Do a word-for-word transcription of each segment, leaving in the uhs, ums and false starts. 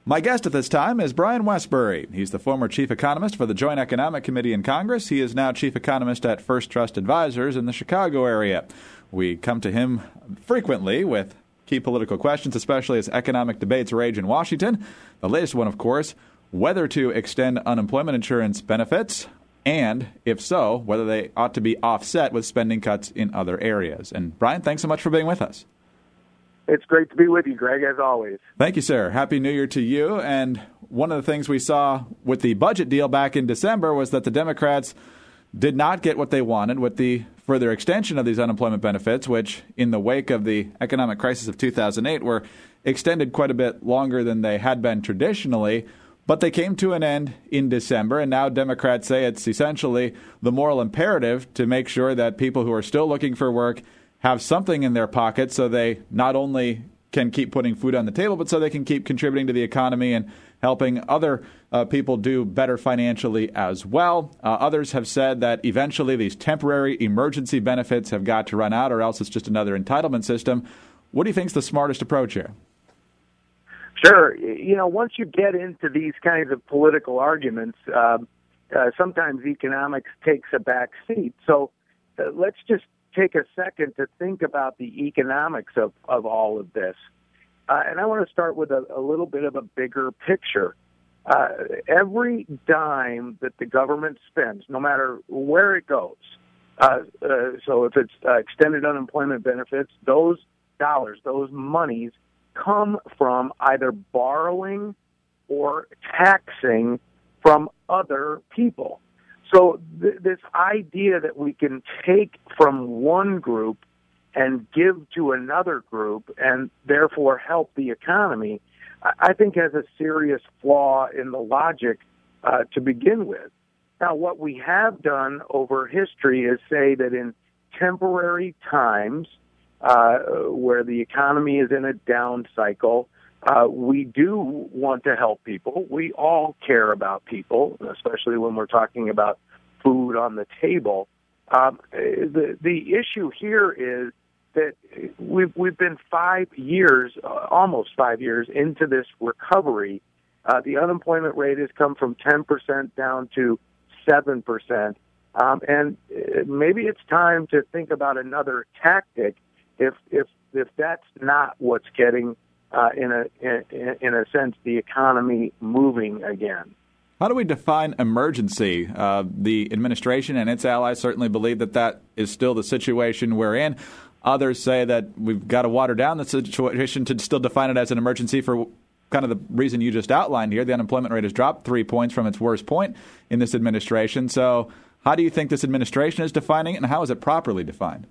My guest at this time is Brian Wesbury. He's the former chief economist for the Joint Economic Committee in Congress. He is now chief economist at First Trust Advisors in the Chicago area. We come to him frequently with key political questions, especially as economic debates rage in Washington. The latest one, of course, whether to extend unemployment insurance benefits, and if so, whether they ought to be offset with spending cuts in other areas. And Brian, thanks so much for being with us. It's great to be with you, Greg, as always. Thank you, sir. Happy New Year to you. And one of the things we saw with the budget deal back in December was that the Democrats did not get what they wanted with the further extension of these unemployment benefits, which in the wake of the economic crisis of two thousand eight were extended quite a bit longer than they had been traditionally. But they came to an end in December, and now Democrats say it's essentially the moral imperative to make sure that people who are still looking for work have something in their pocket so they not only can keep putting food on the table, but so they can keep contributing to the economy and helping other uh, people do better financially as well. Uh, others have said that eventually these temporary emergency benefits have got to run out, or else it's just another entitlement system. What do you think is the smartest approach here? Sure. You know, once you get into these kinds of political arguments, uh, uh, sometimes economics takes a back seat. So uh, let's just take a second to think about the economics of, of all of this. Uh, and I want to start with a, a little bit of a bigger picture. Uh, every dime that the government spends, no matter where it goes, uh, uh, so if it's uh, extended unemployment benefits, those dollars, those monies come from either borrowing or taxing from other people. So th- this idea that we can take from one group and give to another group and therefore help the economy, I, I think has a serious flaw in the logic uh, to begin with. Now, what we have done over history is say that in temporary times uh, where the economy is in a down cycle, Uh, we do want to help people. We all care about people, especially when we're talking about food on the table. Um, the the issue here is that we've we've been five years, uh, almost five years into this recovery. Uh, the unemployment rate has come from ten percent down to seven percent, um, and maybe it's time to think about another tactic if if if that's not what's getting Uh, in a in, in a sense, the economy moving again. How do we define emergency? Uh, the administration and its allies certainly believe that that is still the situation we're in. Others say that we've got to water down the situation to still define it as an emergency for kind of the reason you just outlined here. The unemployment rate has dropped three points from its worst point in this administration. So how do you think this administration is defining it, and how is it properly defined?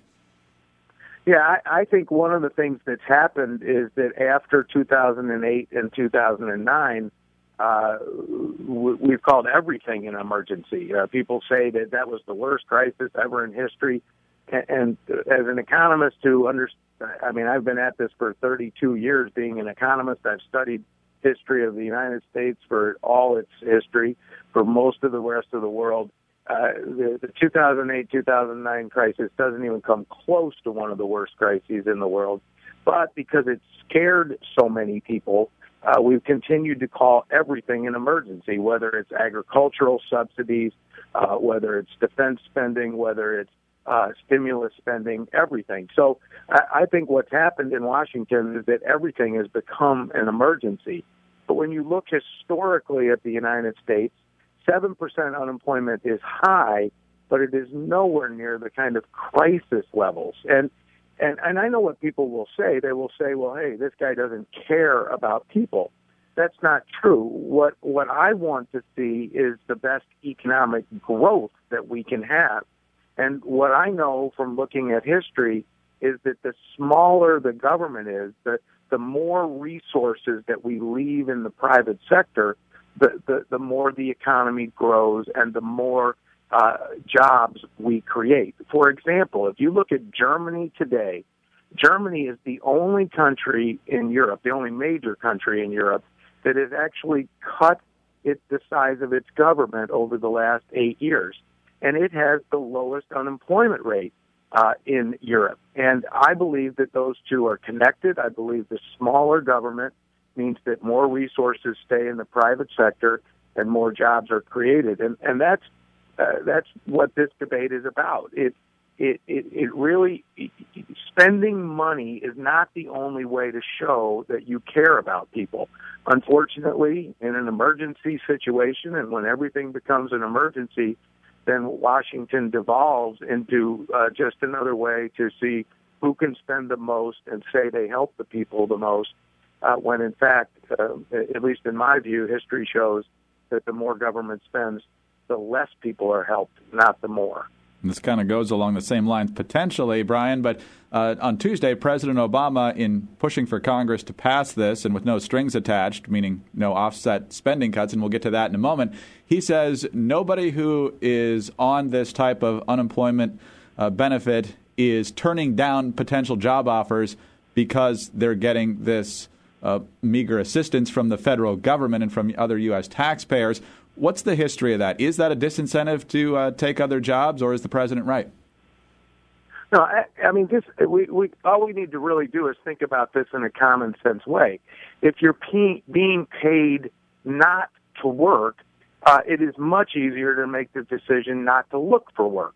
Yeah, I, I think one of the things that's happened is that after two thousand eight and two thousand nine, uh, we've called everything an emergency. Uh, people say that that was the worst crisis ever in history. And, and as an economist who understands, I mean, I've been at this for thirty-two years being an economist. I've studied history of the United States for all its history, for most of the rest of the world. Uh, the, the two thousand eight two thousand nine crisis doesn't even come close to one of the worst crises in the world. But because it scared so many people, uh, we've continued to call everything an emergency, whether it's agricultural subsidies, uh, whether it's defense spending, whether it's uh, stimulus spending, everything. So I, I think what's happened in Washington is that everything has become an emergency. But when you look historically at the United States, seven percent unemployment is high, but it is nowhere near the kind of crisis levels. And, and and I know what people will say. They will say, well, hey, this guy doesn't care about people. That's not true. What what I want to see is the best economic growth that we can have. And what I know from looking at history is that the smaller the government is, the, the more resources that we leave in the private sector, The, the, the more the economy grows and the more uh, jobs we create. For example, if you look at Germany today, Germany is the only country in Europe, the only major country in Europe, that has actually cut it, the size of its government over the last eight years. And it has the lowest unemployment rate uh, in Europe. And I believe that those two are connected. I believe the smaller government means that more resources stay in the private sector and more jobs are created. And and that's uh, that's what this debate is about. It it it, it really spending money is not the only way to show that you care about people. Unfortunately, in an emergency situation, and when everything becomes an emergency, then Washington devolves into uh, just another way to see who can spend the most and say they help the people the most, uh, when in fact, uh, at least in my view, history shows that the more government spends, the less people are helped, not the more. And this kind of goes along the same lines potentially, Brian, but uh, on Tuesday, President Obama, in pushing for Congress to pass this and with no strings attached, meaning no offset spending cuts, and we'll get to that in a moment, he says nobody who is on this type of unemployment uh, benefit is turning down potential job offers because they're getting this uh, meager assistance from the federal government and from other U S taxpayers. What's the history of that? Is that a disincentive to uh, take other jobs, or is the president right? No, I, I mean, this, we, we, all we need to really do is think about this in a common sense way. If you're pe- being paid not to work, uh, it is much easier to make the decision not to look for work.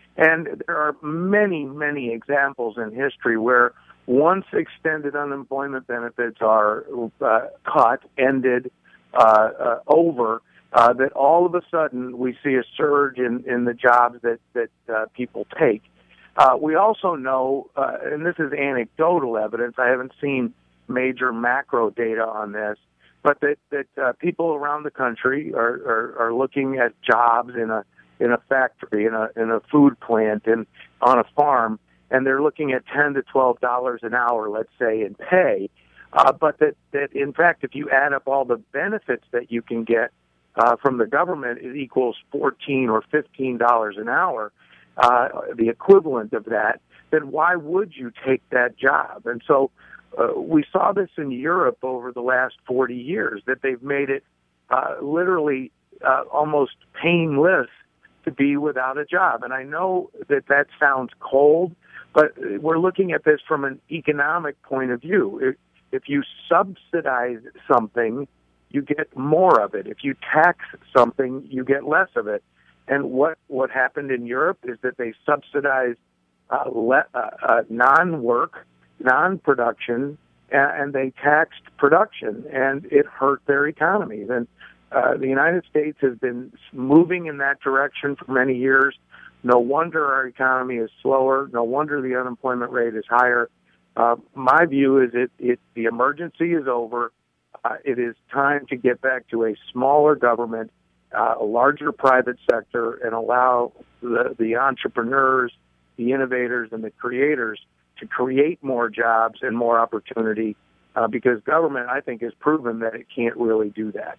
And there are many, many examples in history where once extended unemployment benefits are uh, cut, ended, uh, uh, over, Uh, that all of a sudden we see a surge in, in the jobs that, that uh, people take. Uh, we also know, uh, and this is anecdotal evidence, I haven't seen major macro data on this, but that, that uh, people around the country are, are, are looking at jobs in a in a factory, in a in a food plant, and on a farm, and they're looking at ten to twelve dollars an hour, let's say, in pay. Uh, but that, that, in fact, if you add up all the benefits that you can get Uh, from the government, it equals fourteen or fifteen dollars an hour, uh, the equivalent of that, then why would you take that job? And so uh, we saw this in Europe over the last forty years, that they've made it uh, literally uh, almost painless to be without a job. And I know that that sounds cold, but we're looking at this from an economic point of view. If, if you subsidize something, you get more of it. If you tax something, you get less of it. And what, what happened in Europe is that they subsidized uh, le- uh, uh, non-work, non-production, and, and they taxed production, and it hurt their economies. And uh, the United States has been moving in that direction for many years. No wonder our economy is slower. No wonder the unemployment rate is higher. Uh, my view is it, it the emergency is over. Uh, it is time to get back to a smaller government, uh, a larger private sector, and allow the, the entrepreneurs, the innovators, and the creators to create more jobs and more opportunity, uh, because government, I think, has proven that it can't really do that.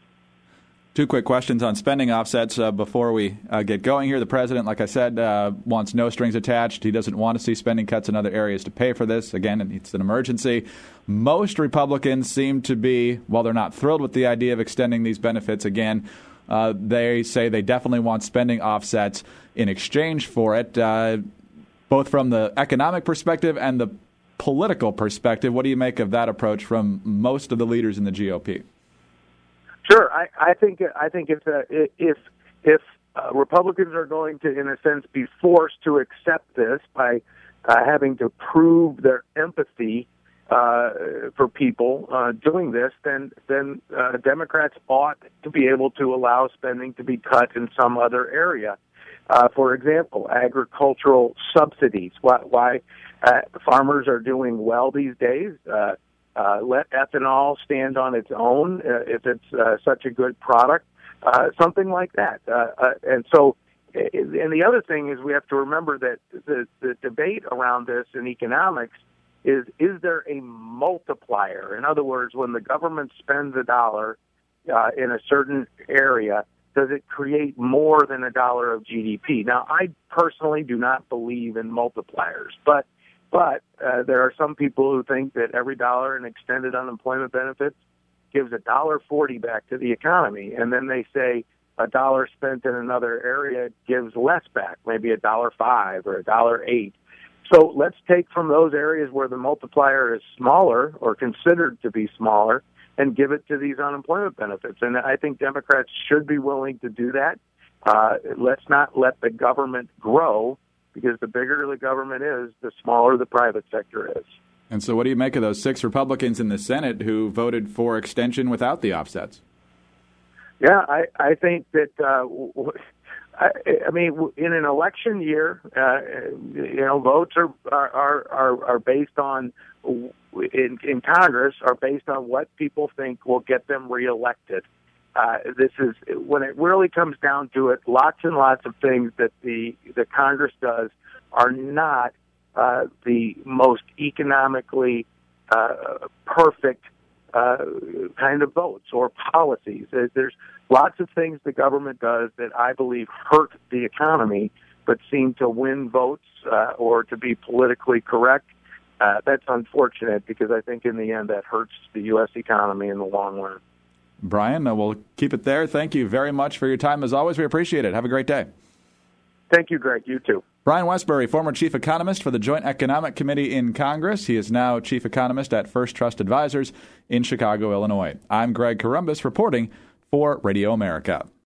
Two quick questions on spending offsets uh, before we uh, get going here. The president, like I said, uh, wants no strings attached. He doesn't want to see spending cuts in other areas to pay for this. Again, it's an emergency. Most Republicans seem to be, while they're not thrilled with the idea of extending these benefits again, uh, they say they definitely want spending offsets in exchange for it, uh, both from the economic perspective and the political perspective. What do you make of that approach from most of the leaders in the G O P? Sure, I, I think I think if uh, if if uh, Republicans are going to, in a sense, be forced to accept this by uh, having to prove their empathy uh, for people uh, doing this, then then uh, Democrats ought to be able to allow spending to be cut in some other area. Uh, for example, agricultural subsidies. Why, why uh, farmers are doing well these days. Uh, Uh, let ethanol stand on its own uh, if it's uh, such a good product, uh, something like that. Uh, uh, and so, and the other thing is we have to remember that the, the debate around this in economics is, is there a multiplier? In other words, when the government spends a dollar uh, in a certain area, does it create more than a dollar of G D P? Now, I personally do not believe in multipliers, but But uh, there are some people who think that every dollar in extended unemployment benefits gives a dollar forty back to the economy, and then they say a dollar spent in another area gives less back, maybe a dollar five or a dollar eight. So let's take from those areas where the multiplier is smaller or considered to be smaller, and give it to these unemployment benefits. And I think Democrats should be willing to do that. Uh, let's not let the government grow, because the bigger the government is, the smaller the private sector is. And so what do you make of those six Republicans in the Senate who voted for extension without the offsets? Yeah, I, I think that, uh, I, I mean, in an election year, uh, you know, votes are, are, are, are based on, in, in Congress, are based on what people think will get them reelected. Uh, this is, when it really comes down to it, lots and lots of things that the, the Congress does are not uh, the most economically uh, perfect uh, kind of votes or policies. There's lots of things the government does that I believe hurt the economy, but seem to win votes uh, or to be politically correct. Uh, that's unfortunate, because I think in the end that hurts the U S economy in the long run. Brian, uh, we'll keep it there. Thank you very much for your time. As always, we appreciate it. Have a great day. Thank you, Greg. You too. Brian Wesbury, former chief economist for the Joint Economic Committee in Congress. He is now chief economist at First Trust Advisors in Chicago, Illinois. I'm Greg Corombos reporting for Radio America.